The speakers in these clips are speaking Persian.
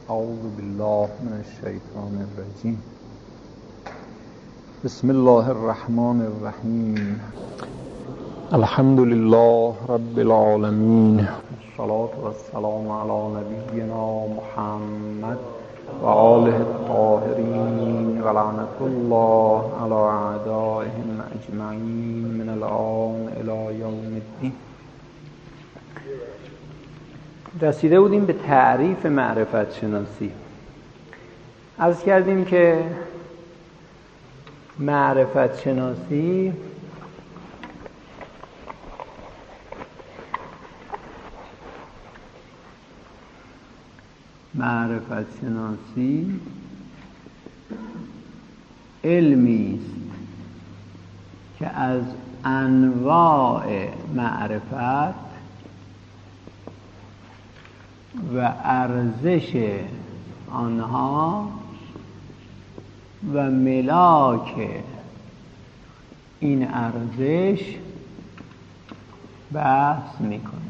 اعوذ بالله من الشیطان الرجیم. بسم الله الرحمن الرحیم. الحمد لله رب العالمین، الصلاة والسلام علی نبینا محمد و آله الطاهرین و لعنت الله علی اعدائهم اجمعین من الآن الی یوم الدین. رسیده بودیم به تعریف معرفت شناسی. عرض کردیم که معرفت شناسی علمی است که از انواع معرفت و ارزش آنها و ملاک این ارزش بحث میکنه.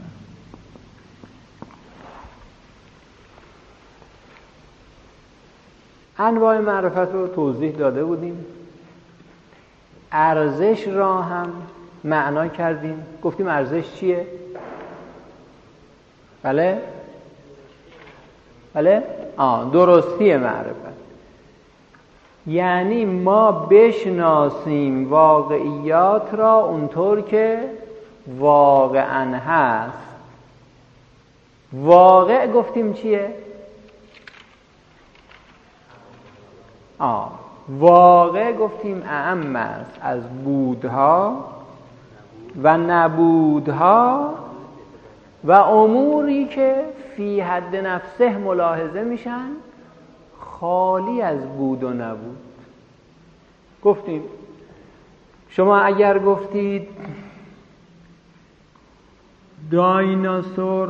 انواع معرفت رو توضیح داده بودیم، ارزش را هم معنا کردیم، گفتیم ارزش چیه؟ بله؟ درستی معرفت یعنی ما بشناسیم واقعیات را اونطور که واقعاً هست. واقع گفتیم چیه؟ واقع گفتیم اعم است از بودها و نبودها و اموری که فی حد نفسه ملاحظه میشن خالی از بود و نبود. گفتیم شما اگر گفتید دایناسور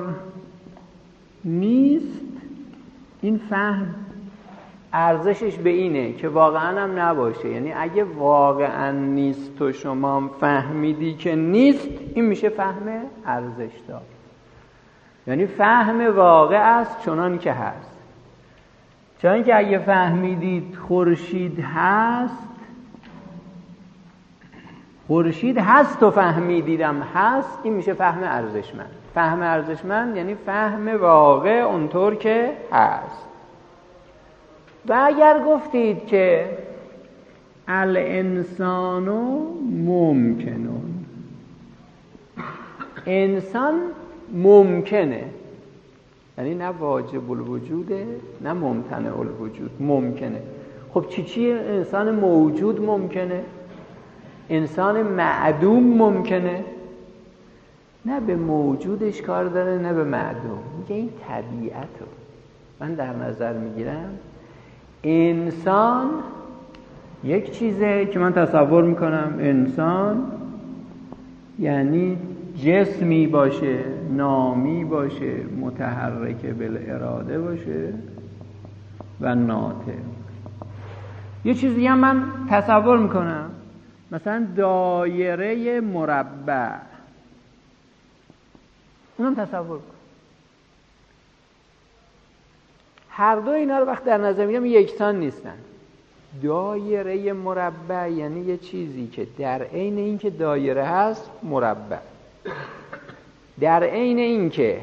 نیست، این فهم ارزشش به اینه که واقعا هم نباشه. یعنی اگه واقعا نیست و شما فهمیدی که نیست، این میشه فهم ارزش دار. یعنی فهم واقع است چنان که هست. چون که اگه فهمیدید خورشید هست و فهمیدیدم هست، این میشه فهم ارزشمند. فهم ارزشمند یعنی فهم واقع اونطور که هست. و اگر گفتید که الانسان ممکنون، انسان ممکنه، یعنی نه واجب الوجوده نه ممتنع الوجود، ممکنه. خب چیه؟ انسان موجود ممکنه، انسان معدوم ممکنه. نه به موجودش کار داره نه به معدوم. میگه این طبیعت رو من در نظر میگیرم. انسان یک چیزه که من تصور میکنم انسان یعنی جسمی باشه، نامی باشه، متحرک بالاراده باشه و ناطق. یه چیزی هم من تصور میکنم، مثلا دایره مربع، اونم تصور کنم. هر دو اینا رو وقت در نظر میگم یکسان نیستن. دایره مربع یعنی یه چیزی که در عین این که دایره هست مربع، در عین این که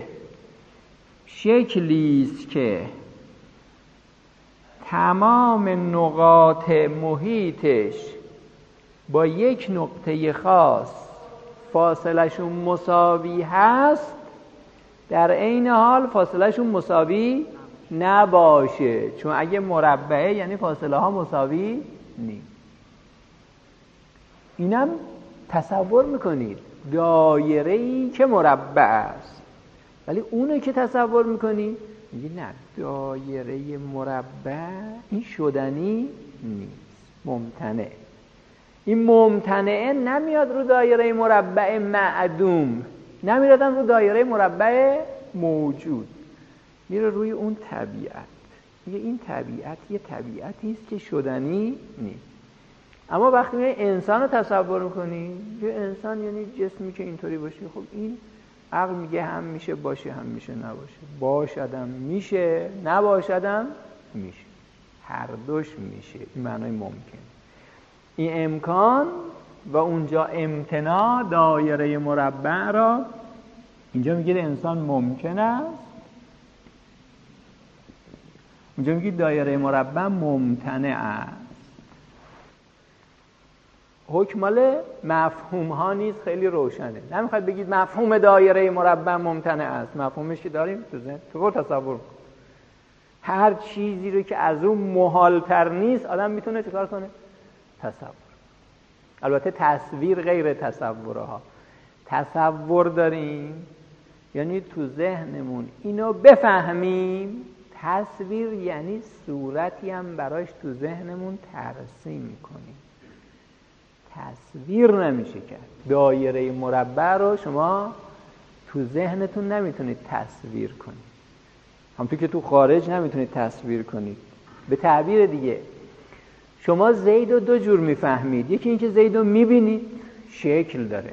شکلی است که تمام نقاط محیطش با یک نقطه خاص فاصلهشون مساوی هست، در عین حال فاصلهشون مساوی نباشه. چون اگه مربعه یعنی فاصله ها مساوی نیست. اینم تصور میکنید دایره‌ای که مربع است، ولی اونه که تصور میکنید میگی نه، دایره مربع این شدنی نیست، ممتنع. این ممتنعه نمیاد رو دایره مربع معدوم، نمیادن رو دایره مربع موجود، میره روی اون طبیعت. میگه این طبیعت یه طبیعتی است که شدنی نیست. اما وقتی انسان رو تصور میکنی، یه انسان یعنی جسمی که اینطوری باشه، خب این عقل میگه هم میشه باشه هم میشه نباشه، باشدم میشه نباشدم میشه، هر دوش میشه. این معنای ممکن. این امکان و اونجا امتناع دایره مربع را اینجا میگه انسان ممکن است، اونجا میگه دایره مربع ممتنع است. حکم مال مفهوم ها نیست، خیلی روشنه. نمیخواد بگید مفهوم دایره مربع ممتنع است، مفهومش که داریم تو ذهن تو تصور کن. هر چیزی رو که از اون محال تر نیست آدم میتونه چیکار کنه؟ تصور. البته تصویر غیر تصوره ها. تصور داریم یعنی تو ذهنمون اینو بفهمیم، تصویر یعنی صورتی هم براش تو ذهنمون ترسیم کنیم. تصویر نمیشه کرد. دایره مربع رو شما تو ذهنتون نمیتونید تصویر کنید، همونطور که تو خارج نمیتونید تصویر کنید. به تعبیر دیگه شما زید رو دو جور میفهمید. یکی اینکه زید رو میبینید شکل داره،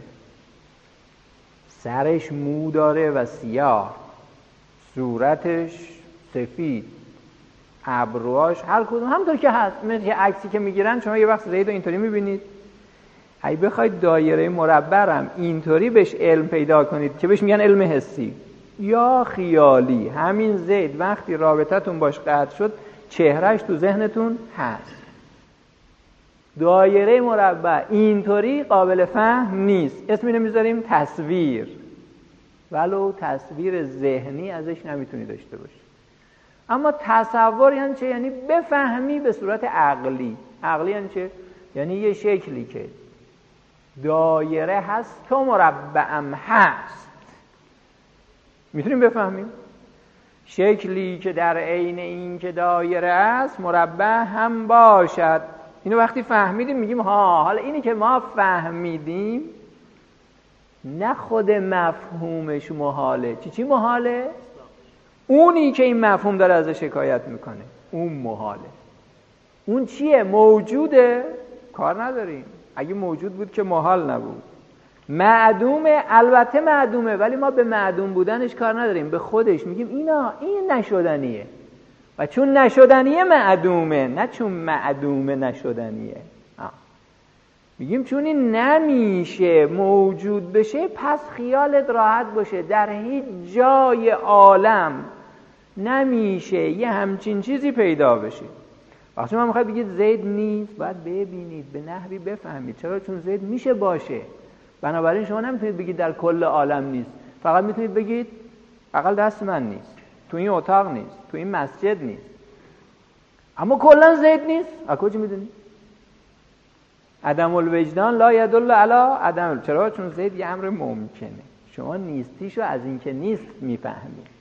سرش مو داره و سیاه، صورتش سفید، ابروهاش هر کدوم همونطور که هست. مثل عکسی که میگیرن شما یه وقت زید رو اینطوری میبینید. اگه بخواید دایره مربع هم اینطوری بهش علم پیدا کنید که بهش میگن علم حسی یا خیالی، همین زید وقتی رابطتون باش قطع شد چهرهش تو ذهنتون هست. دایره مربع اینطوری قابل فهم نیست، اسم اینو میذاریم تصویر، ولو تصویر ذهنی ازش نمیتونی داشته باشی. اما تصور یعنی چه؟ یعنی بفهمی به صورت عقلی. عقلی یعنی چه؟ یعنی یه شکلی که دایره هست تو مربعم هست میتونیم بفهمیم. شکلی که در عین این که دایره است مربع هم باشد. اینو وقتی فهمیدیم میگیم ها، حالا اینی که ما فهمیدیم نه خود مفهومش محاله. چی محاله؟ اونی که این مفهوم داره ازش شکایت میکنه اون محاله. اون چیه؟ موجوده؟ کار نداریم. اگه موجود بود که محال نبود. معدومه؟ البته معدومه، ولی ما به معدوم بودنش کار نداریم، به خودش میگیم این نشدنیه و چون نشدنیه معدومه، نه چون معدومه نشدنیه. میگیم چون این نمیشه موجود بشه پس خیالت راحت باشه در هیچ جای عالم نمیشه یه همچین چیزی پیدا بشه. وقتی من میخواد بگید زید نیست، باید ببینید به نحوی بفهمید. چرا؟ چون زید میشه باشه. بنابراین شما نمیتونید بگید در کل عالم نیست، فقط میتونید بگید بغل دست من نیست، تو این اتاق نیست، تو این مسجد نیست، اما کلا زید نیست. از کجا میدونید؟ عدم الوجدان لا یدل علی عدم. چرا؟ چون زید یه امر ممکنه، شما نیستیشو از این که نیست میفهمید.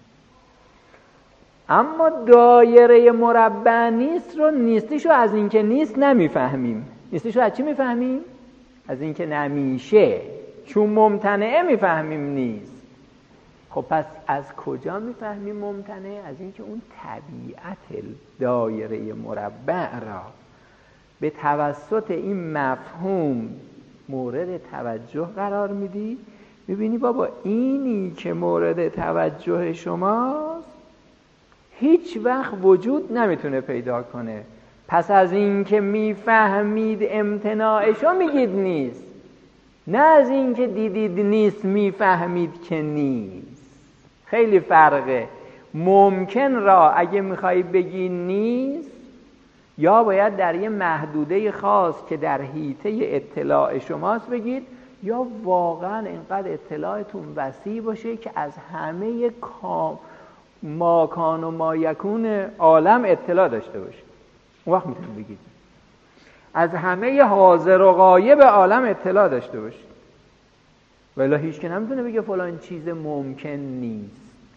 اما دایره مربع نیست رو نیستیشو از این که نیست نمیفهمیم. نیستیشو از چی میفهمیم؟ از این که نمیشه. چون ممتنعه میفهمیم نیست. خب پس از کجا میفهمیم ممتنعه؟ از این که اون طبیعت دایره مربع را به توسط این مفهوم مورد توجه قرار میدی. میبینی بابا اینی که مورد توجه شماست هیچ وقت وجود نمیتونه پیدا کنه. پس از این که میفهمید امتناعشو میگید نیست، نه از این که دیدید نیست میفهمید که نیست. خیلی فرقه. ممکن را اگه میخوای بگی نیست، یا باید در یه محدوده خاص که در حیطه اطلاع شماست بگید، یا واقعا اینقدر اطلاعتون وسیع باشه که از همه ما کان و ما یکون عالم اطلاع داشته باشه. اون وقت میتونید بگید از همه حاضر و غایب عالم اطلاع داشته باشید. ولی هیچ که نمیتونه بگه فلان چیز ممکن نیست.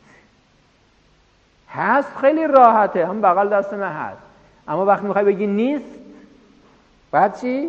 هست، خیلی راحته، هم بغل دست من هست. اما وقتی میخوای بگی نیست، بعد چی؟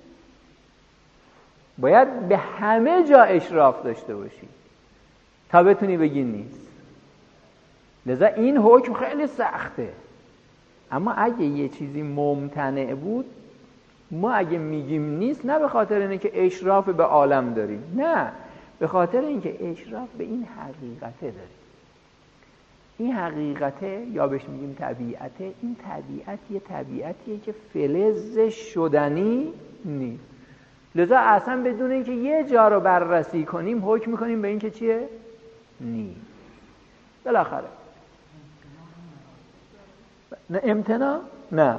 باید به همه جا اشراف داشته باشی تا بتونی بگی نیست. لذا این حکم خیلی سخته. اما اگه یه چیزی ممتنع بود، ما اگه میگیم نیست نه به خاطر اینه که اشراف به عالم داریم، نه، به خاطر اینکه اشراف به این حقیقته داره. این حقیقته یا بهش میگیم طبیعته. این طبیعت یه طبیعتیه که فلزش شدنی نیست. لذا اصلا بدون اینکه یه جا رو بررسی کنیم حکم میکنیم به اینکه چیه؟ نیست. بالاخره نه امتناع؟ نه.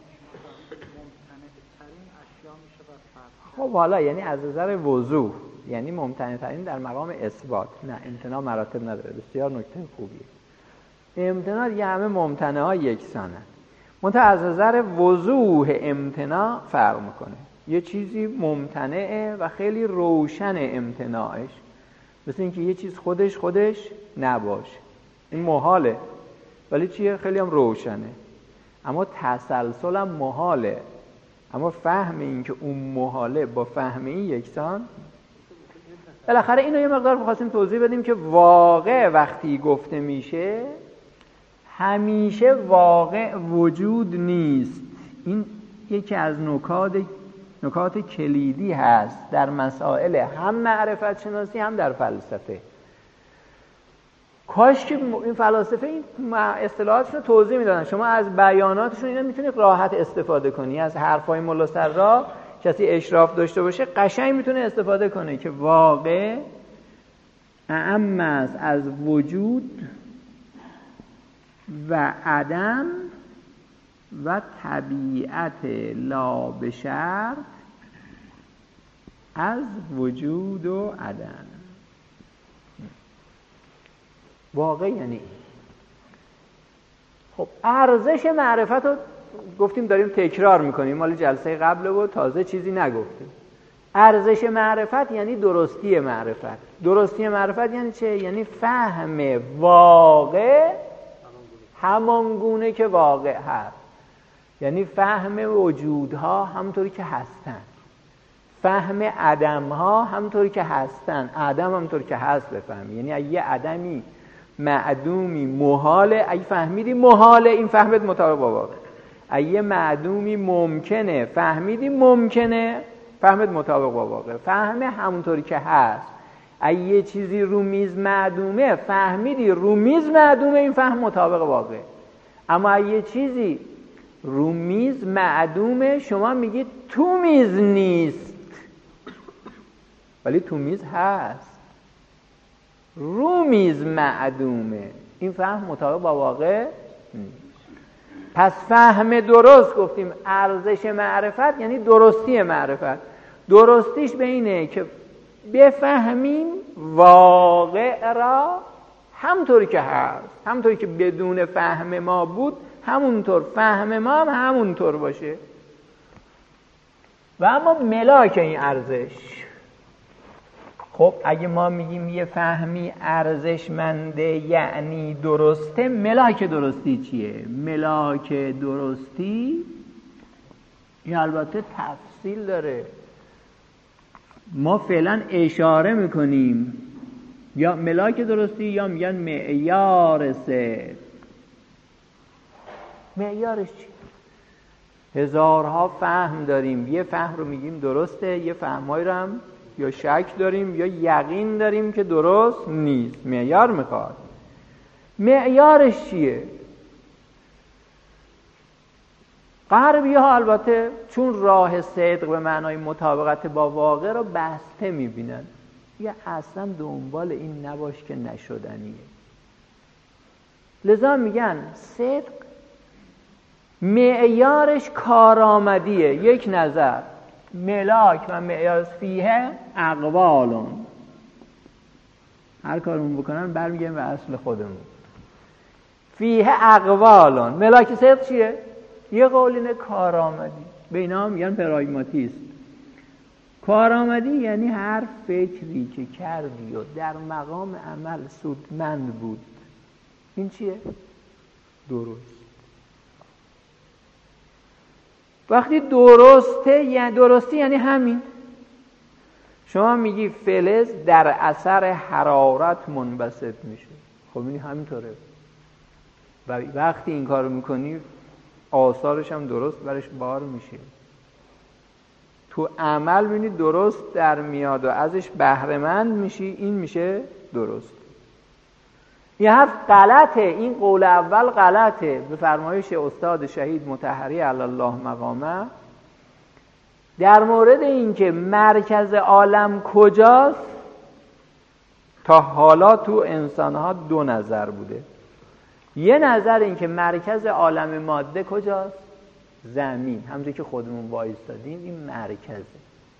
خب حالا یعنی از نظر وضوح یعنی ممتنع ترین در مقام اثبات. نه امتناع مراتب نداره. بسیار نکته خوبیه. امتناع دیگه همه ممتنع ها یکسانه. منتها از نظر وضوح امتناع فرق میکنه. یه چیزی ممتنعه و خیلی روشن امتناعش، مثل اینکه یه چیز خودش نباشه، این محاله، ولی چیه؟ خیلی هم روشنه. اما تسلسل هم محاله، اما فهم این که اون محاله با فهم این یکسان. بالاخره اینو یه مقدار بخواستیم توضیح بدیم که واقع وقتی گفته میشه همیشه واقع وجود نیست. این یکی از نکات کلیدی هست در مسائل هم معرفت شناسی هم در فلسفه. کاش که این فلاسفه این اصطلاحاتشون رو توضیح میدادن. شما از بیاناتشون اینا میتونید راحت استفاده کنی. از حرفای ملا سرا کسی اشراف داشته باشه قشنگ میتونه استفاده کنه که واقع اعم است از وجود و عدم و طبیعت لا بشرط از وجود و عدم. واقع یعنی خب ارزش معرفت رو گفتیم داریم تکرار میکنیم، مال جلسه قبل بود، تازه چیزی نگفتیم. ارزش معرفت یعنی درستی معرفت. درستی معرفت یعنی چه؟ یعنی فهم واقع همان گونه که واقع هست. یعنی فهم وجودها همونطوری که هستن، فهم عدمها همونطوری که هستن، عدم همونطوری که هست بفهمی. یعنی اگه یه عدمی معدومی محاله، اگه فهمیدی محاله این فهمت مطابق با واقع. اگه معدومی ممکنه فهمیدی ممکنه فهمت مطابق با واقع. فهم همونطوری که هست. اگه یه چیزی رو میز معدومه فهمیدی رو میز معدومه این فهم مطابق واقع. اما اگه یه چیزی رو میز معدومه شما میگید تو میز نیست، ولی تو میز هست. رو میز معدومه این فهم مطابق با واقع نیست. پس فهم درست گفتیم ارزش معرفت یعنی درستی معرفت. درستیش به اینه که بفهمیم واقع را همونطوری که هست، همونطوری که بدون فهم ما بود همونطور فهم ما هم همونطور باشه. و اما ملاک این ارزش، خب اگه ما میگیم یه فهمی ارزشمنده یعنی درسته، ملاک درستی چیه؟ ملاک درستی این البته تفصیل داره. ما فعلا اشاره میکنیم یا ملاک درستی یا میگن معیار صدق. معیارش چی؟ هزارها فهم داریم، یه فهم رو میگیم درسته، یه فهمایی رو هم یا شک داریم یا یقین داریم که درست نیست. معیار میخواد. معیارش چیه؟ غربی ها البته چون راه صدق به معنای مطابقت با واقع رو بسته میبینن، یا اصلا دنبال این نباش که نشدنیه. لذا میگن صدق معیارش کارآمدیه. یک نظر ملاک و معیار فیه اقوالون، هر کارمون بکنن برمیگیم به اصل خودمون. فیه اقوالون، ملاک صدق چیه؟ یه قولینه کارآمدی، به اینا هم میگن پراگماتیست. کارآمدی یعنی هر فکری که کردی و در مقام عمل سودمند بود، این چیه؟ درست. وقتی درسته یعنی درستی یعنی همین. شما میگی فلز در اثر حرارت منبسط میشه، خب این همینطوره. و وقتی این کارو میکنی آثارش هم درست برش بار میشه. تو عمل بینی درست در میاد و ازش بهره مند میشی، این میشه درست. این حرف غلطه، این قول اول غلطه. به فرمایش استاد شهید مطهری علی الله مقامه در مورد اینکه مرکز عالم کجاست، تا حالا تو انسانها دو نظر بوده. یه نظر این که مرکز عالم ماده کجاست؟ زمین، همونجوری که خودمون وایستادیم این مرکزه.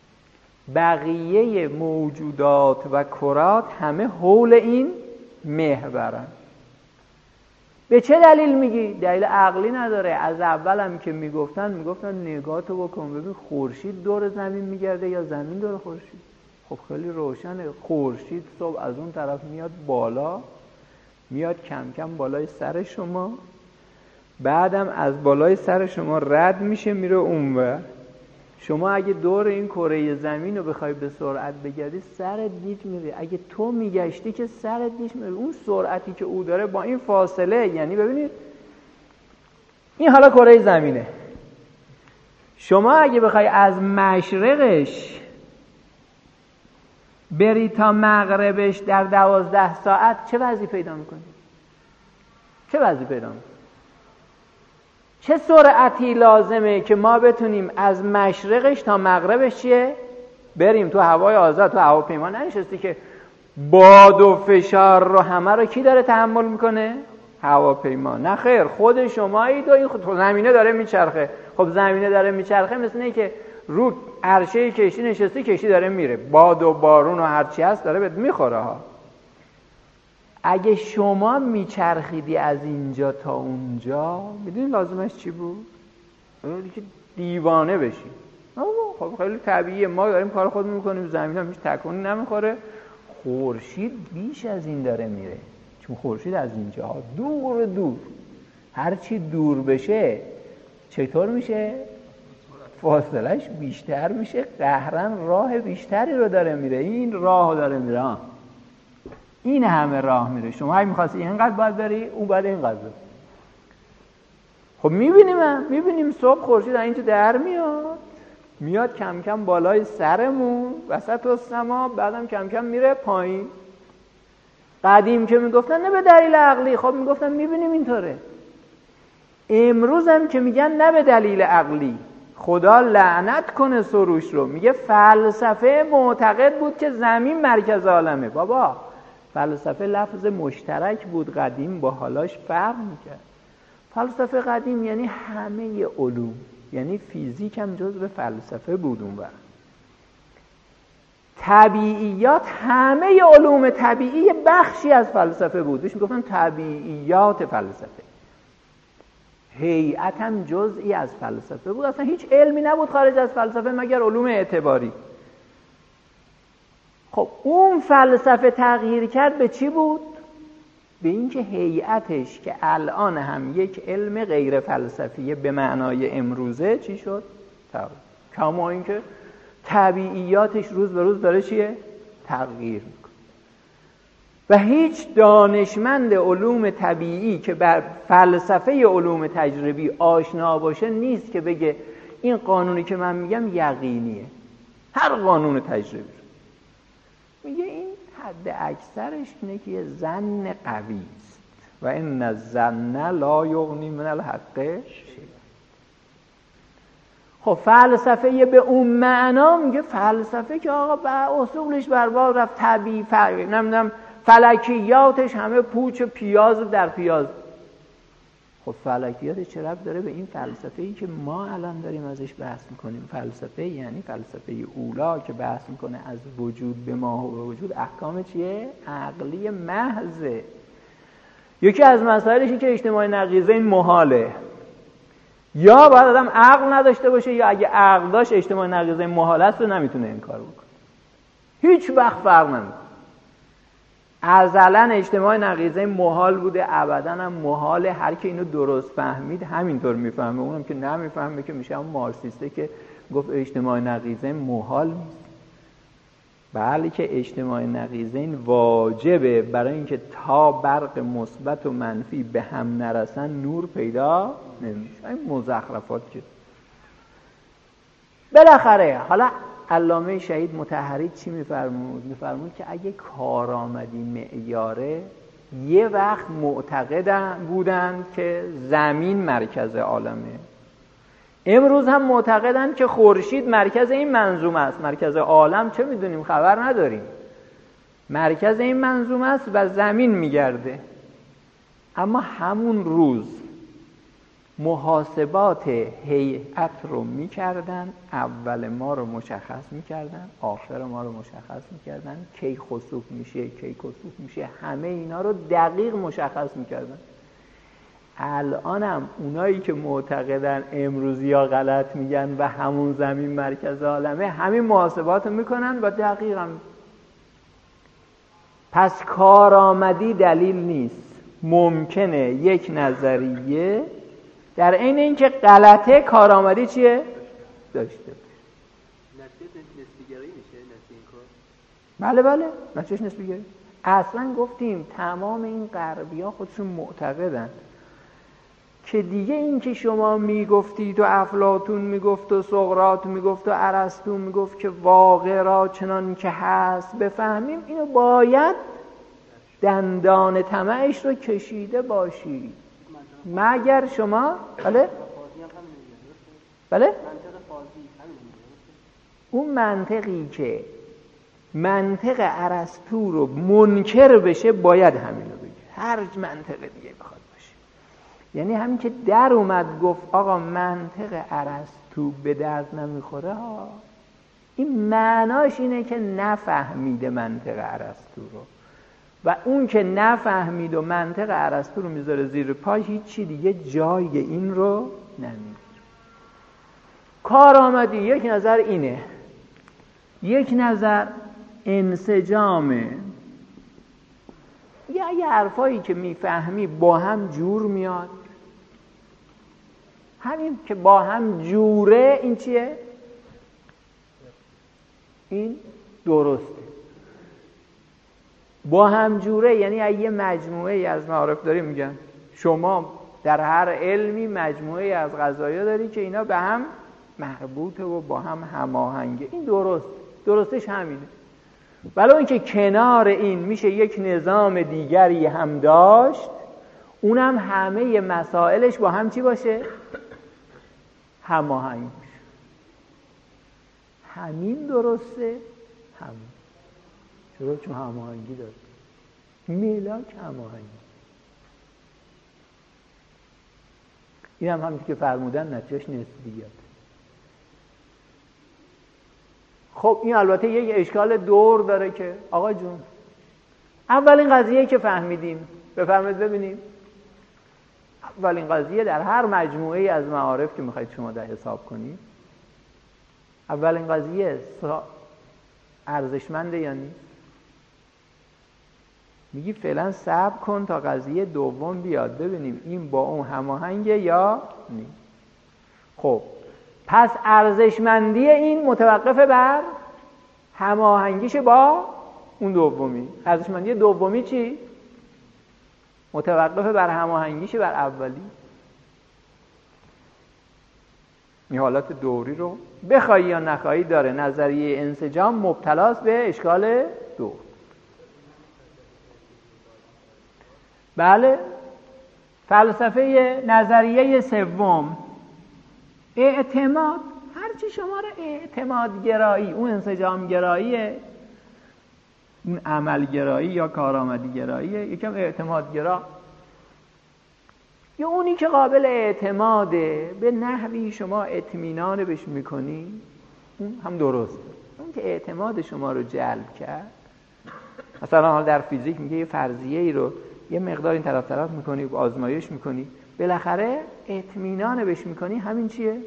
بقیه موجودات و کرات همه حول این محورن. به چه دلیل میگی؟ دلیل عقلی نداره. از اول هم که میگفتن نگاهتو بکن ببین خورشید دور زمین میگرده یا زمین دور خورشید. خب خیلی روشنه، خورشید صبح از اون طرف میاد بالا، میاد کم کم بالای سر شما، بعدم از بالای سر شما رد میشه میره اونور. شما اگه دور این کره زمین رو بخوای به سرعت بگردی سرت گیج میره. اگه تو میگشتی که سرت گیج میره. اون سرعتی که او داره با این فاصله، یعنی ببینید این حالا کره زمینه، شما اگه بخوای از مشرقش بری تا مغربش در 12 ساعت چه وضعی پیدا میکنی؟ چه وضعی پیدا میکنی؟ چه سرعتی لازمه که ما بتونیم از مشرقش تا مغربش چیه؟ بریم. تو هوای آزاد، تو هواپیما ننشستی که باد و فشار رو همه رو کی داره تحمل میکنه؟ هواپیما. نه خیر، خود شمایید و این زمینه داره میچرخه. خب زمینه داره میچرخه مثل اینه که رو عرشه کشتی نشستی، کشتی داره میره، باد و بارون و هرچی هست داره بهت میخوره ها. اگه شما میچرخیدی از اینجا تا اونجا، میدونی لازمش چی بود؟ که دیوانه بشی. خب خیلی طبیعیه، ما داریم کار خودمون میکنیم، زمین هم هیچ تکونی نمیخوره. خورشید بیش از این داره میره، چون خورشید از اینجا دور هرچی دور بشه چطور میشه؟ فاصلش بیشتر میشه، قهرن راه بیشتری رو داره میره. این راه رو داره میره، این همه راه میره. شما اگه میخواستی اینقدر باید بری، اون باید اینقدر بری. خب میبینیم صبح خورشید اینجا در میاد کم کم بالای سرمون وسط السما، بعدم کم کم میره پایین. قدیم که میگفتن نه به دلیل عقلی، خب میگفتن میبینیم اینطوره. امروز هم که میگن نه به دلیل عقلی، خدا لعنت کنه سروش رو، میگه فلسفه معتقد بود که زمین مرکز عالمه. بابا فلسفه لفظ مشترک بود، قدیم با حالاش فرق میکرد. فلسفه قدیم یعنی همه علوم، یعنی فیزیک هم جزو فلسفه بود اون وقت. طبیعیات، همه علوم طبیعی بخشی از فلسفه بود، بهش میگفتن طبیعیات فلسفه. هیئت هم جزئی از فلسفه بود، اصلا هیچ علمی نبود خارج از فلسفه مگر علوم اعتباری. خب اون فلسفه تغییر کرد به چی بود؟ به اینکه هیئتش که الان هم یک علم غیر فلسفیه به معنای امروزه چی شد؟ کما اینکه طبیعیاتش روز به روز داره چیه؟ تغییر میکنه. و هیچ دانشمند علوم طبیعی که بر فلسفه علوم تجربی آشنا باشه نیست که بگه این قانونی که من میگم یقینیه. هر قانون تجربی میگه این حد اکثرش اینه که یه ظن قوی است و ان الظن لا یغنی من الحق شیئا. خب فلسفه به اون معنا میگه فلسفه که آقا با اصولش برباد رفت، طبیعی نمیدونم فلکیاتش همه پوچ و پیاز در پیاز. خب فلکیاتش چه ربط داره به این فلسفه‌ای که ما الان داریم ازش بحث میکنیم؟ فلسفه یعنی فلسفه اولا که بحث میکنه از وجود به ما و به وجود، احکام چیه؟ عقلی محضه. یکی از مسائلشی که اجتماع نقیضین محاله، یا باید آدم عقل نداشته باشه یا اگه عقل داشت اجتماع نقیضین محال است و نمیتونه این کار بکنه. هیچ وقت فرق نمیکنه. ازلن اجتماع نقیضین محال بوده، ابدا هم محاله. هر کی اینو درست فهمید همینطور میفهمه، اونم که نمیفهمه که میشه همون مارکسیسته که گفت اجتماع نقیضین محال نیست. بله که اجتماع نقیضین واجبه برای اینکه تا برق مثبت و منفی به هم نرسن نور پیدا نمیشه. این مزخرفات که بالاخره حالا علامه شهید مطهری چی میفرمود؟ میفرمود که اگه کارآمدی معیاره، یه وقت معتقد بودن که زمین مرکز عالمه، امروز هم معتقدن که خورشید مرکز این منظومه است. مرکز عالم چه میدونیم؟ خبر نداریم. مرکز این منظومه است و زمین میگرده. اما همون روز محاسبات هیئت رو میکردن، اول ما رو مشخص میکردن، آخر ما رو مشخص میکردن، کی خسوف میشه، کی کسوف میشه، همه اینا رو دقیق مشخص میکردن. الانم اونایی که معتقدن امروزی ها غلط میگن و همون زمین مرکز عالمه، همین محاسبات رو میکنن و دقیقا. پس کارآمدی دلیل نیست. ممکنه یک نظریه در عین اینکه غلطه کارآمدی چیه؟ داشته باشه. نتیجه نسبیگرایی میشه این کار؟ بله بله، نتیجه نسبیگرایی. اصلا گفتیم تمام این غربی‌ها خودشون معتقدن که دیگه این که شما میگفتید و افلاطون میگفت و سقراط میگفت و ارسطو میگفت که واقع را چنان که هست بفهمیم، اینو باید دندان طمعش رو کشیده باشید. مگر شما بله اون منطقی که منطق ارسطو رو منکر بشه باید همین رو بگه، هر منطق دیگه بخواد باشه. یعنی همین که در اومد گفت آقا منطق ارسطو به درد نمیخوره ها، این معناش اینه که نفهمیده منطق ارسطو رو، و اون که نفهمید و منطق ارسطو رو میذاره زیر پای، هیچی دیگه جای این رو نمیگیره. کارآمدی یک نظر اینه، یک نظر انسجامه. یه حرفایی که میفهمی با هم جور میاد، همین که با هم جوره این چیه؟ این درسته. با هم جوره یعنی یه مجموعه ای از معارف داری، میگن شما در هر علمی مجموعه ای از قضایا داری که اینا به هم مربوطه و با هم هماهنگه. این درستش همینه. ولی اون که کنار این میشه یک نظام دیگری هم داشت، اونم همه مسائلش با هم چی باشه؟ هماهنگ باشه. همین درسته، همین. چرا؟ چون هماهنگی داره. ملاک هماهنگی. این هم همین که فرمودن نتیجهش نسبیت. خب این البته یک اشکال دور داره که آقا جون اولین قضیه که فهمیدیم، بفرمایید ببینیم، اولین قضیه در هر مجموعه از معارف که میخواید شما در حساب کنید، اولین قضیه ارزشمنده یا نیست؟ میگی فعلا صبر کن تا قضیه دوم بیاد ببینیم این با اون هماهنگه یا نیست. خب پس ارزشمندی این متوقف بر هماهنگیش با اون دومی. ارزشمندی دومی چی؟ متوقف بر هماهنگیش بر اولی. این حالت دوری رو بخوای یا نخوای داره. نظریه انسجام مبتلاست به اشکال دور. بله. فلسفه نظریه سوم اعتماد. هرچی شما رو اعتماد گرایی، اون انسجام گراییه، اون عمل گرایی یا کارآمدی گراییه، یکم اعتماد گرا، یا اونی که قابل اعتماده به نحوی شما اطمینان بهش میکنی، اون هم درسته. اون که اعتماد شما رو جلب کرد، مثلا حال در فیزیک میگه یه فرضیه ای رو یه مقدار این طرف میکنی و آزمایش میکنی، بالاخره اطمینان بهش میکنی، همین چیه؟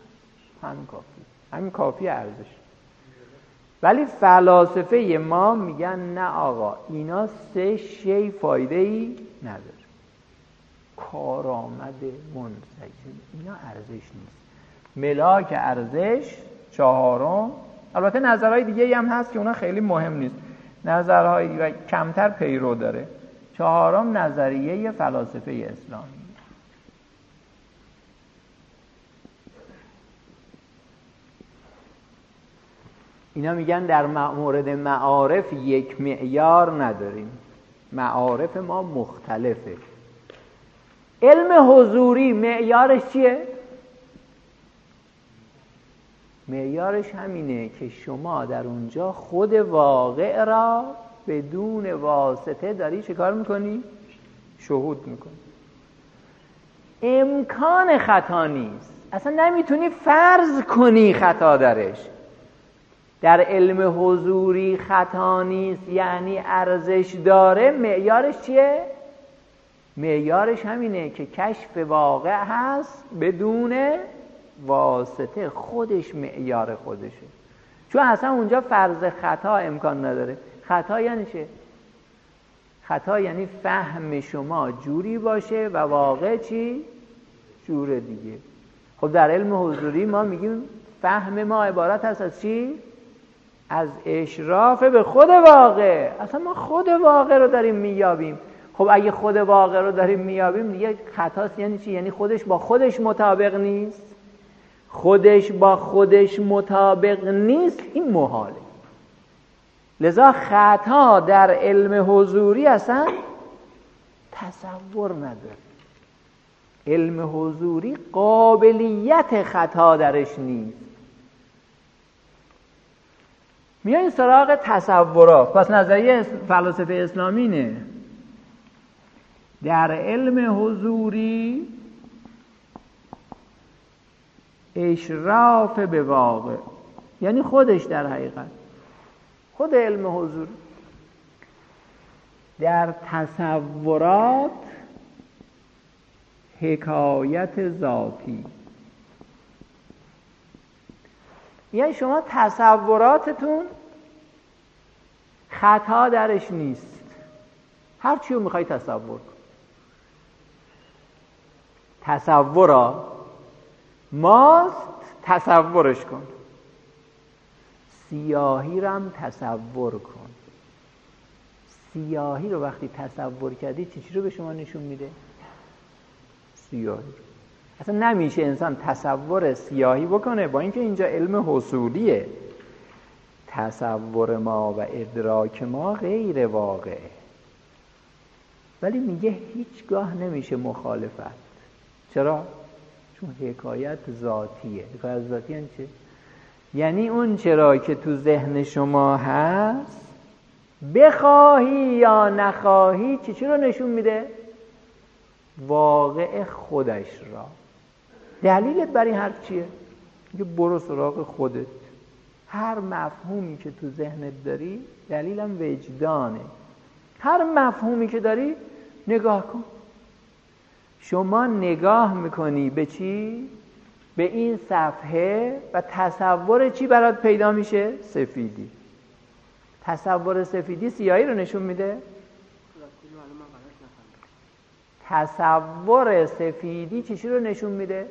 همین کافی ارزش. ولی فلاسفه ما میگن نه آقا، اینا سه شی فایده ای نداره. کارآمد منسجم اینا ارزش نیست. ملاک ارزش چهارم، البته نظرهای دیگه هم هست که اونا خیلی مهم نیست، نظرهای دیگه کمتر پیرو داره. چهارم نظریه فلاسفه اسلامی. اینا میگن در مورد معارف یک معیار نداریم، معارف ما مختلفه. علم حضوری معیارش چیه؟ معیارش همینه که شما در اونجا خود واقع را بدون واسطه داری چه کار میکنی؟ شهود میکنی. امکان خطا نیست، اصلا نمیتونی فرض کنی خطا درش. در علم حضوری خطا نیست یعنی ارزش داره. معیارش چیه؟ معیارش همینه که کشف واقع هست بدون واسطه، خودش معیار خودشه. چون اصلا اونجا فرض خطا امکان نداره. خطا یعنی چه؟ خطا یعنی فهم شما جوری باشه و واقع چی؟ جور دیگه. خب در علم حضوری ما میگیم فهم ما عبارت هست از چی؟ از اشراف به خود واقع. اصلا ما خود واقع رو داریم میابیم. خب اگه خود واقع رو داریم میابیم دیگه خطاست یعنی چی؟ یعنی خودش با خودش مطابق نیست. خودش با خودش مطابق نیست، این محاله. لذا خطا در علم حضوری اصلا تصور نداره. علم حضوری قابلیت خطا درش نیست. میاییم سراغ تصورات. پس نظریه فلاسفه اسلامی نه. در علم حضوری اشراف به واقع یعنی خودش در حقیقت خود علم حضور. در تصورات حکایت ذاتی، یعنی شما تصوراتتون خطا درش نیست، هر چی رو میخوای تصور کن. تصورا ماست، تصورش کن. سیاهی رو هم تصور کن. سیاهی رو وقتی تصور کردی چی رو به شما نشون میده؟ سیاهی. اصلا نمیشه انسان تصور سیاهی بکنه، با اینکه اینجا علم حصولیه. تصور ما و ادراک ما غیر واقعه، ولی میگه هیچگاه نمیشه مخالفت. چرا؟ چون حکایت ذاتیه. حکایت ذاتی یعنی چه؟ یعنی اون چرا که تو ذهن شما هست بخواهی یا نخواهی چی رو نشون میده؟ واقع خودش را. دلیلت برای این حرف چیه؟ میگه برو سراغ خودت. هر مفهومی که تو ذهنت داری دلیلم وجدانه. هر مفهومی که داری نگاه کن. شما نگاه میکنی به چی؟ به این صفحه و تصور چی برات پیدا میشه؟ سفیدی. تصور سفیدی سیاهی رو نشون میده؟ تصور سفیدی چی رو نشون میده؟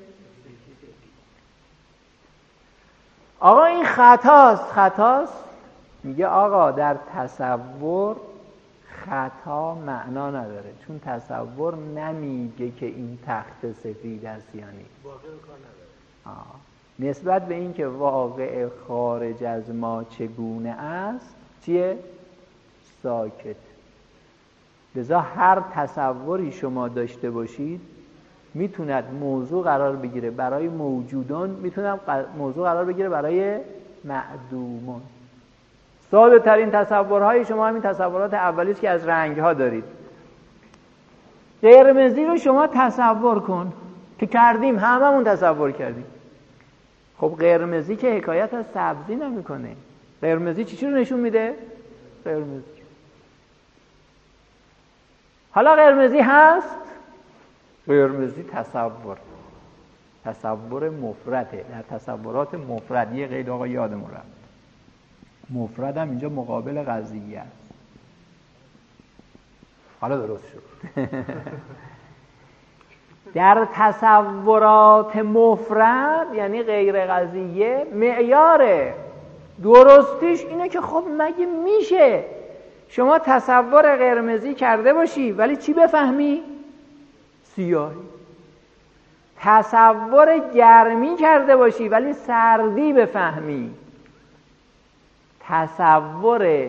آقا این خطاست. میگه آقا در تصور خطا معنا نداره، چون تصور نمیگه که این تخت سفید است یا نیست. واقع کار نداره. نسبت به این که واقع خارج از ما چگونه است چیه؟ ساکت. لذا هر تصوری شما داشته باشید میتوند موضوع قرار بگیره برای موجودان، میتونه موضوع قرار بگیره برای معدومان. ساده ترین تصورهای شما همین تصورات اولیست که از رنگ‌ها دارید. قرمزی رو شما تصور کن که کردیم، هممون تصور کردیم. خب قرمزی که حکایت از سبزی نمیکنه. قرمزی چی رو نشون میده؟ قرمزی. حالا قرمزی هست؟ قرمزی تصور مفرده. در تصورات مفرد یه قید آقا یادمون رفت، مفرد هم اینجا مقابل قضیه است. حالا درست شد. در تصورات مفرد یعنی غیر قضیه معیاره درستیش اینه که خب مگه میشه شما تصور قرمزی کرده باشی ولی چی بفهمی؟ سیاهی. تصور گرمی کرده باشی ولی سردی بفهمی. تصور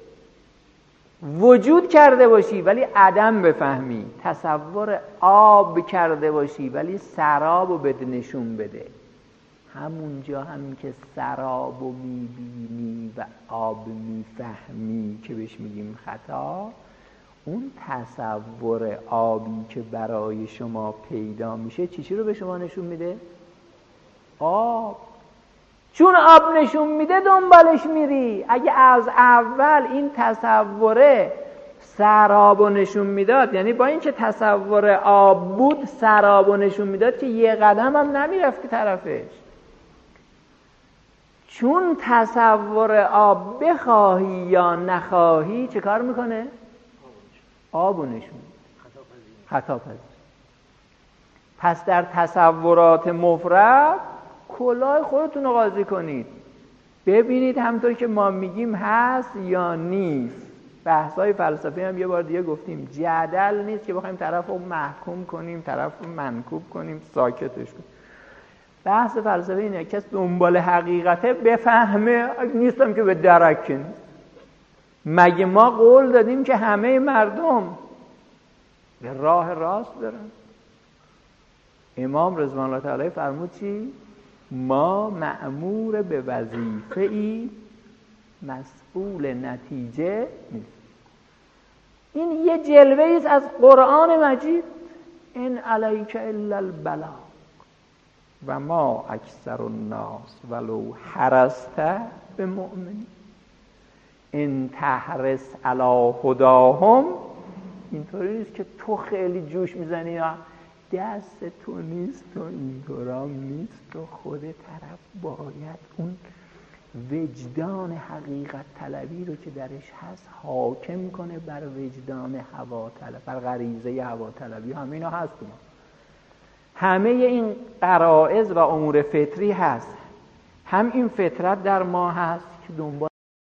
وجود کرده باشی ولی عدم بفهمی، تصور آب کرده باشی ولی سرابو بده نشون بده. همونجا هم که سرابو میبینی و آب میفهمی که بهش میگیم خطا، اون تصور آبی که برای شما پیدا میشه چی رو به شما نشون میده؟ آب. چون آب نشون میده دنبالش میری. اگه از اول این تصوره سرابو نشون میداد، یعنی با اینکه تصور آب بود سرابو نشون میداد، که یه قدم هم نمیرفت که طرفش. چون تصور آب بخواهی یا نخواهی چه کار میکنه؟ آبو نشون میده. خطاپذیر. پس در تصورات مفرد کلاه خودتون رو قاضی کنید، ببینید همطور که ما میگیم هست یا نیست. بحث‌های فلسفی هم یه بار دیگه گفتیم، جدل نیست که بخوایم طرف رو محکوم کنیم، طرف رو منکوب کنیم، ساکتش کنیم. بحث فلسفی اینه کس دنبال حقیقته بفهمه، نیستم که به درک نیست. مگه ما قول دادیم که همه مردم به راه راست برن؟ امام رضوان الله تعالی فرمود چی؟ ما مأمور به وظیفه‌ای مسئول نتیجه نیست. این یه جلوه‌ای است از قرآن مجید. ان علیک الا البلاغ و ما اکثر الناس ولو حرصت بمؤمنین ان تحرص علی هداهم. اینطوری نیست که تو خیلی جوش میزنی یا دست تو نیست و اینطورام نیست و خود طرف باید اون وجدان حقیقت طلبی رو که درش هست حاکم کنه بر وجدان هوا طلب، بر غریزه هوا طلبی. همه اینا هست ما. همه این غرائز و امور فطری هست. هم این فطرت در ما هست که دنبال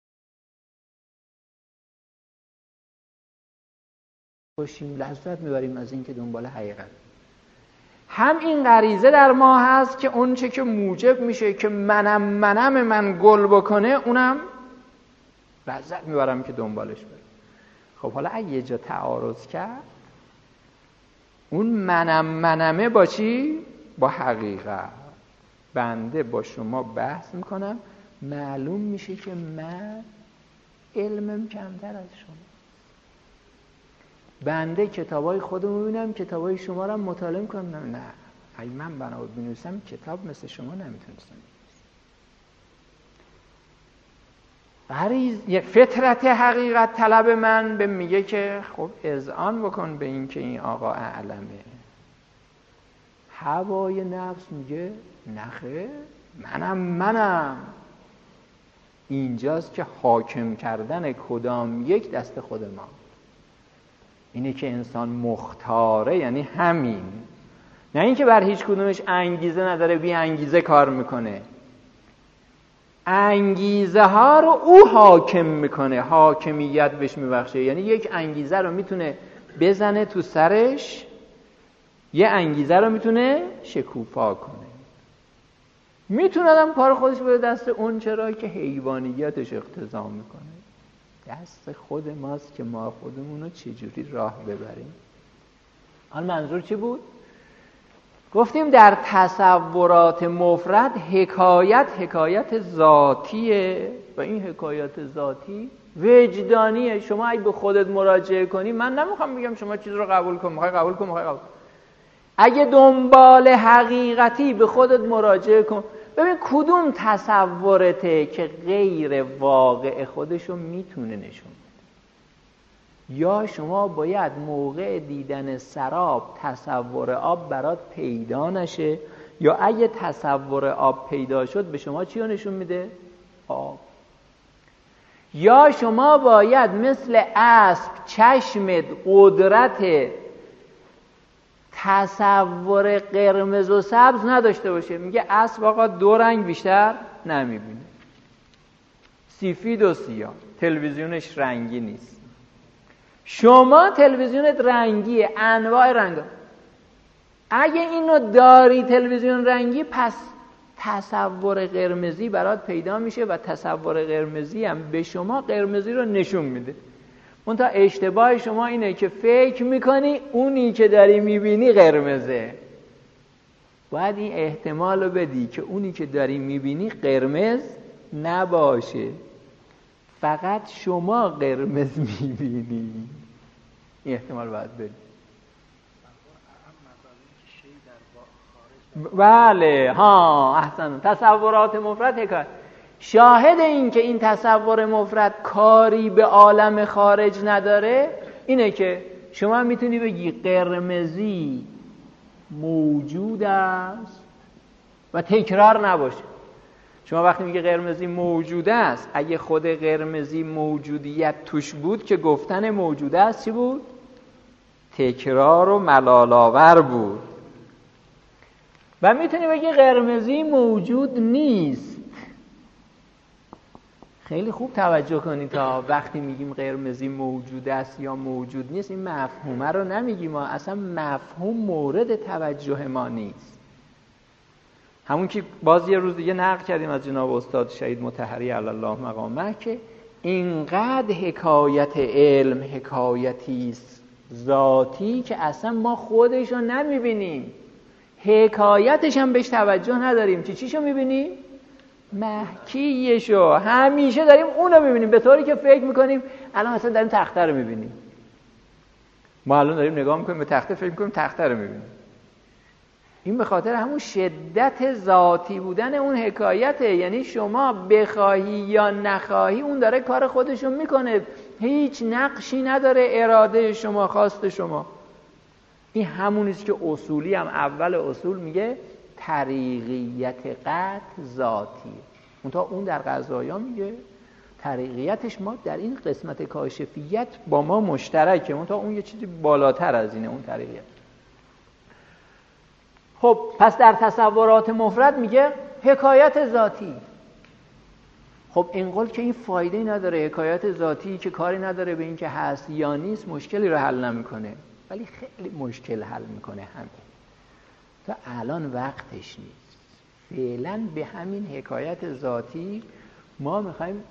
باشیم، لذت میبریم از این که دنبال حقیقت. هم این غریزه در ما هست که اون چه که موجب میشه که من گل بکنه، اونم لذت میبرم که دنبالش برم. خب حالا اگه یه جا تعارض کرد، اون منمه با چی؟ با حقیقت. بنده با شما بحث میکنم، معلوم میشه که من علمم کمتر از شما. بنده کتابای خودم میبینم، کتابای شما رو مطالعه میکنم. نه اگه من بنابرای بنویسم کتاب مثل شما نمیتونستم. یک فطرت حقیقت طلب من به میگه که خب اذعان بکن به این که این آقا اعلمه. هوای نفس میگه نخه، منم. اینجاست که حاکم کردن کدام یک دست خود ما. اینه که انسان مختاره، یعنی همین. نه اینکه بر هیچ کدومش انگیزه نداره، بی انگیزه کار میکنه. انگیزه ها رو او حاکم میکنه، حاکمیت بهش میبخشه. یعنی یک انگیزه رو میتونه بزنه تو سرش، یه انگیزه رو میتونه شکوفا کنه. میتونه آدم کار خودش بده دست اون چرا که حیوانیتش اقتضا میکنه. دست خود ماست که ما خودمون رو چجوری راه ببریم. حالا منظور چی بود؟ گفتیم در تصورات مفرد حکایت ذاتیه و این حکایت ذاتی وجدانیه. شما اگه به خودت مراجعه کنی، من نمیخوام بگم شما چیز رو قبول کن، میخوای قبول کن. اگه دنبال حقیقتی به خودت مراجعه کن، ببین کدوم تصورته که غیر واقع خودشو میتونه نشون بده. یا شما باید موقع دیدن سراب تصور آب برات پیدا نشه، یا اگه تصور آب پیدا شد به شما چی رو نشون میده؟ آب. یا شما باید مثل اسب چشمت قدرت تصور قرمز و سبز نداشته باشه. میگه اسب آقا دو رنگ بیشتر نمیبینه، سفید و سیاه، تلویزیونش رنگی نیست. شما تلویزیونت رنگیه، انواع رنگا. اگه اینو داری تلویزیون رنگی، پس تصور قرمزی برات پیدا میشه و تصور قرمزی هم به شما قرمزی رو نشون میده. منتها اشتباه شما اینه که فکر میکنی اونی که داری میبینی قرمزه. باید این احتمال رو بدی که اونی که داری میبینی قرمز نباشه، فقط شما قرمز میبینی. این احتمال باید بدی. بله ها احسن. تصورات مفرد حکایت. شاهد این که این تصور مفرد کاری به عالم خارج نداره اینه که شما میتونی بگی قرمزی موجود است و تکرار نباشه. شما وقتی میگه قرمزی موجود است، اگه خود قرمزی موجودیت توش بود که گفتن موجود است چی بود؟ تکرار و ملال‌آور بود. و میتونی بگی قرمزی موجود نیست. خیلی خوب توجه کنید تا وقتی میگیم قرمزی موجود است یا موجود نیست این مفهومه رو نمیگیم، ما اصلا مفهوم مورد توجه ما نیست. همون که باز یه روز دیگه نقل کردیم از جناب استاد شهید مطهری علی الله مقامه که اینقدر حکایت علم حکایتی است ذاتی که اصلا ما خودش رو نمیبینیم، حکایتش هم بهش توجه نداریم. چیشو میبینیم؟ محکیشو همیشه داریم اونو میبینیم، به طوری که فکر میکنیم الان مثلا داریم تخته رو میبینیم. ما الان داریم نگاه میکنیم به تخته، فکر میکنیم تخته رو میبینیم. این به خاطر همون شدت ذاتی بودن اون حکایته. یعنی شما بخواهی یا نخواهی اون داره کار خودشو میکنه، هیچ نقشی نداره اراده شما، خواست شما. این همونیست که اصولی هم اول اصول میگه طریقیت قطع ذاتیه. منتها اون در قضایا میگه طریقیتش ما در این قسمت کاشفیت با ما مشترکه، منتها اون یه چیزی بالاتر از اینه اون طریقیت. خب پس در تصورات مفرد میگه حکایت ذاتی. خب اینقدر که این فایده نداره، حکایت ذاتی که کاری نداره به این که هست یا نیست، مشکلی رو حل نمیکنه، ولی خیلی مشکل حل میکنه. همین تا الان وقتش نیست. فعلا به همین حکایت ذاتی ما میخوایم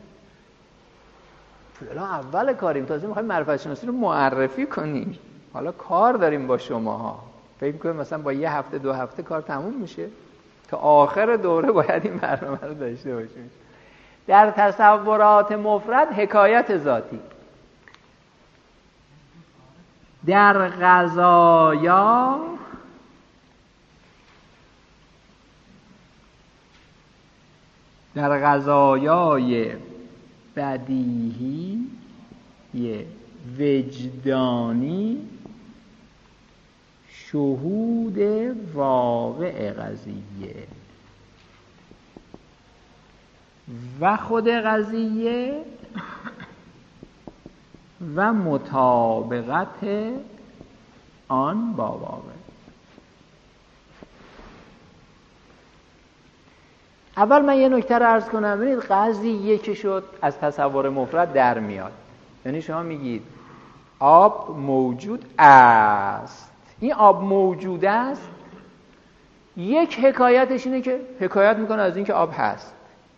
فعلا اول کاریم، تازه میخوایم معرفت شناسی رو معرفی کنیم. حالا کار داریم با شماها. فکر کنیم مثلا با یه هفته دو هفته کار تموم میشه، تا آخر دوره باید این برنامه رو داشته باشیم. در تصورات مفرد حکایت ذاتی. در قضایای بدیهی وجدانی شهود واقع قضیه و خود قضیه و مطابقت آن با واقع. اول من یه نکته رو عرض کنم. ببینید قضیه که شد از تصور مفرد در میاد. یعنی شما میگید آب موجود است. این آب موجود است، یک حکایتش اینه که حکایت میکنه از این که آب هست.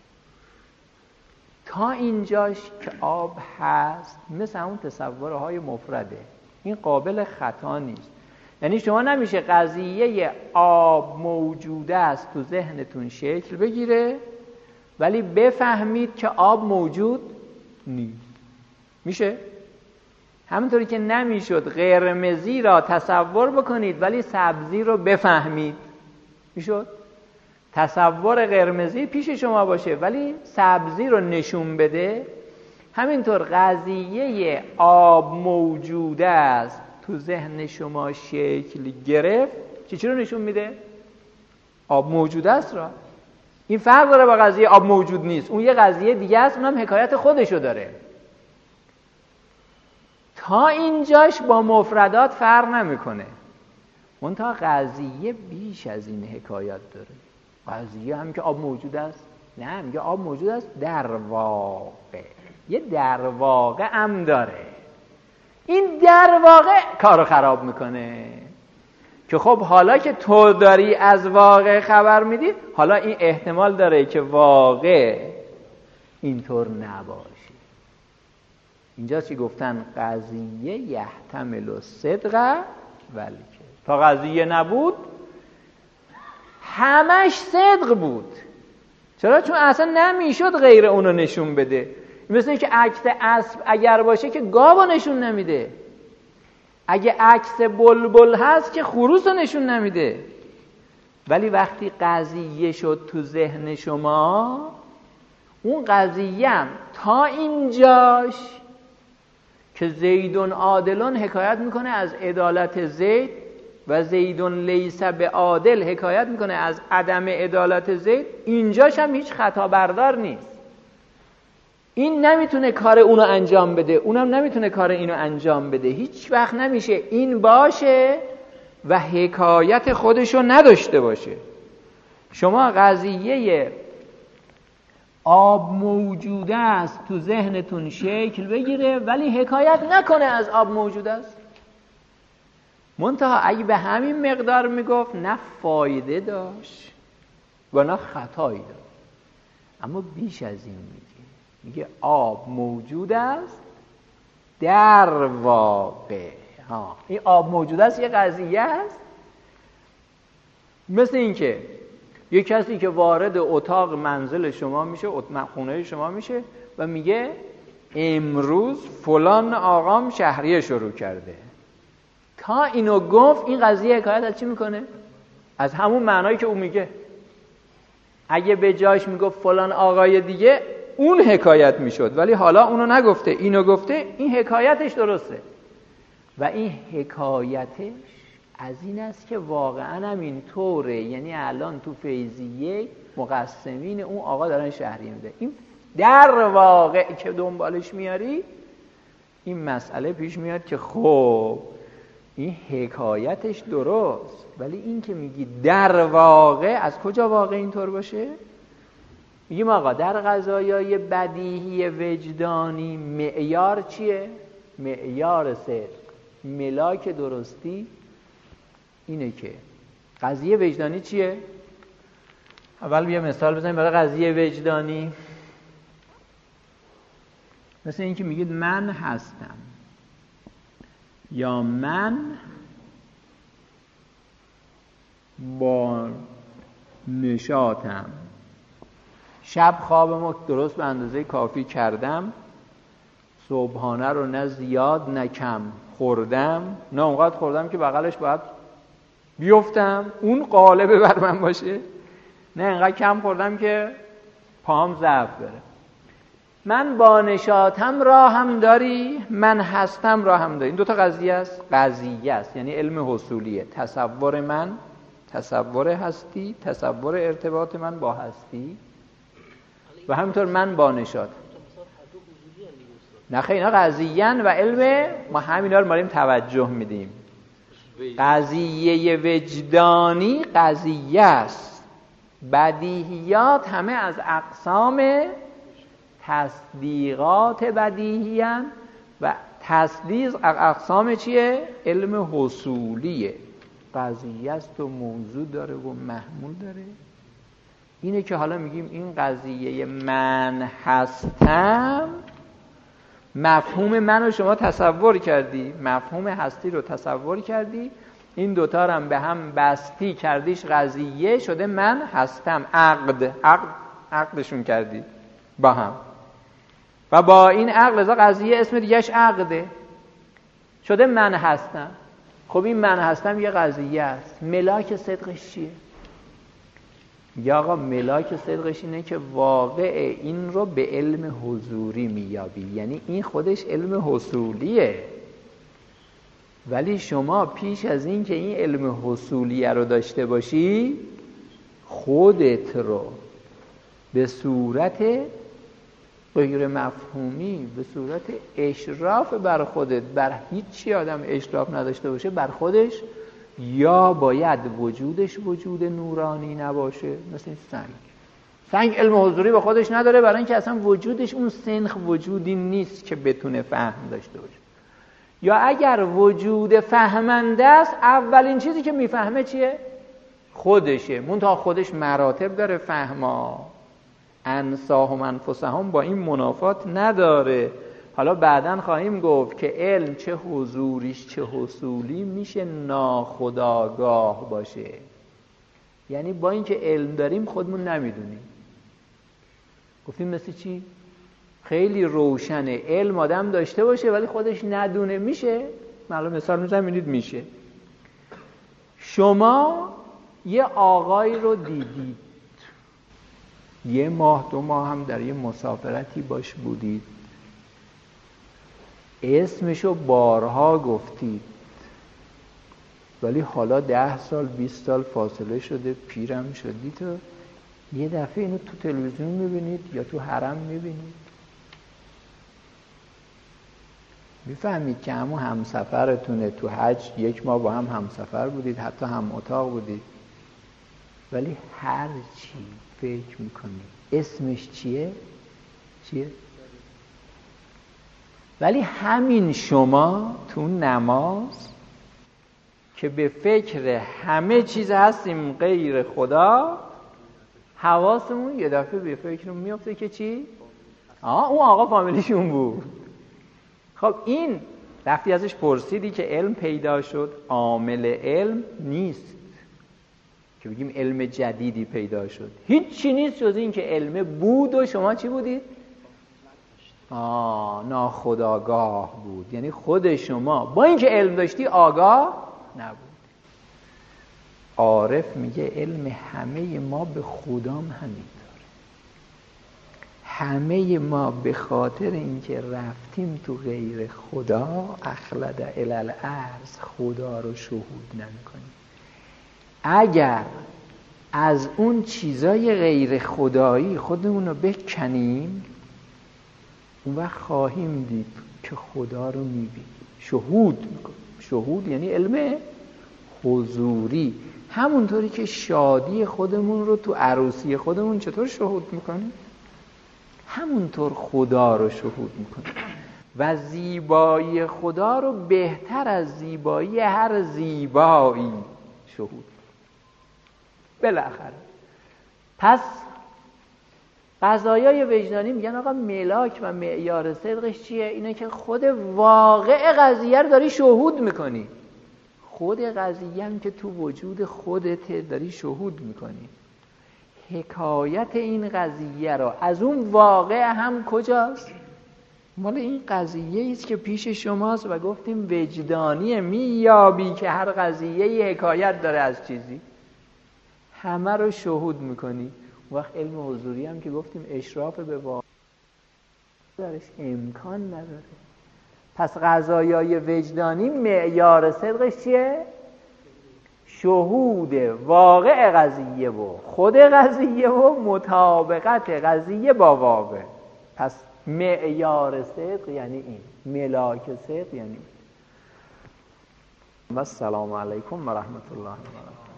تا اینجاش که آب هست مثل همون تصورهای مفرده، این قابل خطا نیست. یعنی شما نمیشه قضیه آب موجود است تو ذهنتون شکل بگیره ولی بفهمید که آب موجود نیست. میشه؟ همونطوری که نمیشد قرمزی را تصور بکنید ولی سبزی رو بفهمید. میشد؟ تصور قرمزی پیش شما باشه ولی سبزی رو نشون بده. همینطور قضیه آب موجود است تو ذهن شما شکل گرفت، چی رو نشون میده؟ آب موجود است را. این فرق داره با قضیه آب موجود نیست. اون یه قضیه دیگه است، اونم حکایت خودشو داره. تا اینجاش با مفردات فرق نمیکنه. اون تا قضیه بیش از این حکایت داره. قضیه هم که آب موجود است، نه میگه آب موجود است در واقع. یه در واقع هم داره. این در واقع کارو خراب میکنه که خب حالا که تو داری از واقع خبر میدی، حالا این احتمال داره که واقع اینطور نباشه. اینجا چی گفتن؟ قضیه یحتمل الصدق ولی تا قضیه نبود همش صدق بود. چرا؟ چون اصلا نمیشد غیر اونو نشون بده. مثل اینکه عکس اسب اگر باشه که گاو نشون نمیده، اگه عکس بلبل هست که خروس نشون نمیده. ولی وقتی قضیه شد تو ذهن شما، اون قضیه هم تا اینجاش که زیدون عادلون حکایت میکنه از عدالت زید و زیدون لیس به عادل حکایت میکنه از عدم عدالت زید، اینجاش هم هیچ خطا بردار نیست. این نمیتونه کار اونو انجام بده، اونم نمیتونه کار اینو انجام بده. هیچ وقت نمیشه این باشه و حکایت خودشو نداشته باشه. شما قضیه آب موجوده است تو ذهنتون شکل بگیره ولی حکایت نکنه از آب موجوده است. منتها اگه به همین مقدار میگفت نه فایده داشت و نه خطایی داشت. اما بیش از این میگه آب موجود است در واقع. این آب موجود است یه قضیه است. مثل این که یه کسی که وارد اتاق منزل شما میشه، خونه شما میشه و میگه امروز فلان آقام شهریه شروع کرده. تا اینو گفت این قضیه حکایت از چی میکنه؟ از همون معنایی که اون میگه. اگه به جاش میگفت فلان آقای دیگه اون حکایت میشد، ولی حالا اونو نگفته، اینو گفته، این حکایتش درسته. و این حکایتش از این است که واقعا هم این طوره. یعنی الان تو فیضیه مقسمین اون آقا دارن شهریه میده. این در واقع که دنبالش میاری این مسئله پیش میاد که خب این حکایتش درست، ولی این که میگی در واقع، از کجا واقع اینطور باشه؟ میگیم آقا در قضایای بدیهی وجدانی معیار چیه؟ معیار صدق، ملاک درستی اینه که قضیه وجدانی چیه؟ اول بیا مثال بزنیم برای قضیه وجدانی. مثل این که میگید من هستم یا من با نشاطم، شب خوابمو درست به اندازه کافی کردم، صبحانه رو نه زیاد نه کم خوردم، نه اونقدر خوردم که بغلش باید بیفتم اون قالبه بر من باشه، نه اینقدر کم خوردم که پاهم ضعف بره. من با نشاطم راه هم داری، من هستم راه هم داری. این دوتا قضیه است، یعنی علم حصولیه. تصور من، تصور هستی، تصور ارتباط من با هستی و همینطور من با نشاط. نه خیلی اینا قضیه‌اند و علم ما همینا رو ماریم توجه میدیم. قضیه وجدانی قضیه است. بدیهیات همه از اقسام تصدیقات بدیهیان و تصدیق اقسام چیه؟ علم حصولیه. قضیه است و موضوع داره و محمول داره. اینه که حالا میگیم این قضیه من هستم، مفهوم من رو شما تصور کردی، مفهوم هستی رو تصور کردی، این دوتا رو هم به هم بستی کردیش قضیه شده من هستم. عقدشون کردی با هم و با این عقل ازا قضیه اسم دیگهش عقده شده من هستم. خب این من هستم یه قضیه است. ملاک صدقش چیه؟ یا آقا ملاک صدقش اینه که واقع این رو به علم حضوری میابی، یعنی این خودش علم حصولیه. ولی شما پیش از این که این علم حصولیه رو داشته باشی خودت رو به صورت غیر مفهومی، به صورت اشراف بر خودت، بر هیچی آدم اشراف نداشته باشه بر خودش، یا باید وجودش وجود نورانی نباشه. مثل این سنگ علم حضوری به خودش نداره برای اینکه اصلا وجودش اون سنخ وجودی نیست که بتونه فهم داشته باشه. یا اگر وجود فهمنده است، اولین چیزی که میفهمه چیه؟ خودشه. منتها خودش مراتب داره فهما. انساهم انفسهم با این منافات نداره. حالا بعداً خواهیم گفت که علم چه حضوریش چه حصولی میشه ناخودآگاه باشه. یعنی با اینکه علم داریم خودمون نمیدونیم. گفتیم مثل چی؟ خیلی روشنه علم آدم داشته باشه ولی خودش ندونه، میشه؟ معلوم مثال میزنید میشه. شما یه آقای رو دیدید، 1 ماه 2 ماه هم در یه مسافرتی باش بودید، اسمشو بارها گفتید، ولی حالا 10 سال 20 سال فاصله شده، پیرم شدید و یه دفعه اینو تو تلویزیون میبینید یا تو حرم میبینید، میفهمید که همون همسفرتونه، تو حج 1 ماه با هم همسفر بودید، حتی هم اتاق بودید، ولی هر چی فکر میکنید اسمش چیه؟ ولی همین شما تو نماز که به فکر همه چیز هستیم غیر خدا، حواسمون یه دفعه به فکرمون میفته که چی؟ اون آقا فامیلیشون بود. خب این وقتی ازش پرسیدی که علم پیدا شد، عامل علم نیست که بگیم علم جدیدی پیدا شد، هیچ چی نیست جز این که علم بود و شما چی بودید؟ ناخودآگاه بود. یعنی خود شما با اینکه علم داشتی آگاه نبود. عارف میگه علم همه ما به خدام همینطوره. همه ما به خاطر اینکه رفتیم تو غیر خدا، اخلد الالارض، خدا رو شهود نمی‌کنیم. اگر از اون چیزای غیر خدایی خودمون رو بکنیم، اون وقت خواهیم دید که خدا رو میبینیم، شهود میکنیم. شهود یعنی علم حضوری. همونطوری که شادی خودمون رو تو عروسی خودمون چطور شهود میکنیم، همونطور خدا رو شهود میکنیم و زیبایی خدا رو بهتر از زیبایی هر زیبایی شهود. بالاخره پس قضایای وجدانی میگن آقا ملاک و معیار صدقش چیه؟ اینه که خود واقع قضیه رو داری شهود میکنی، خود قضیه هم که تو وجود خودت داری شهود میکنی. حکایت این قضیه رو از اون واقع هم کجاست؟ مال این قضیه ایست که پیش شماست و گفتیم وجدانیه. میابی که هر قضیه حکایت داره از چیزی، همه رو شهود میکنی. وقت علم حضوری هم که گفتیم اشراف به واقع درش امکان نداره. پس قضایای وجدانی معیار صدقش چیه؟ شهود واقع قضیه و خود قضیه و مطابقت قضیه با واقع. پس معیار صدق یعنی این، ملاک صدق یعنی این. و السلام علیکم و رحمت الله و برکاته.